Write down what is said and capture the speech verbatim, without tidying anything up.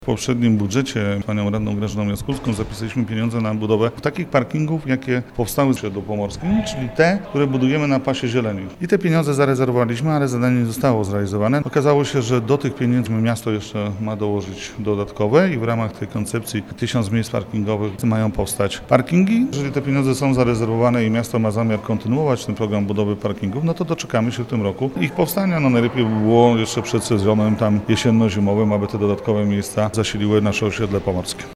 W poprzednim budżecie panią radną Grażyną Jaskulską zapisaliśmy pieniądze na budowę takich parkingów, jakie powstały w Pomorskim, czyli te, które budujemy na pasie zieleni. I te pieniądze zarezerwowaliśmy, ale zadanie nie zostało zrealizowane. Okazało się, że do tych pieniędzy miasto jeszcze ma dołożyć dodatkowe i w ramach tej koncepcji tysiąc miejsc parkingowych mają powstać parkingi. Jeżeli te pieniądze są zarezerwowane i miasto ma zamiar kontynuować ten program budowy parkingów, no to doczekamy się w tym roku ich powstania. No najlepiej by było jeszcze przed sezonem tam jesienno-zimowym, aby te dodatkowe miejsca zasiliły nasze osiedle pomorskie.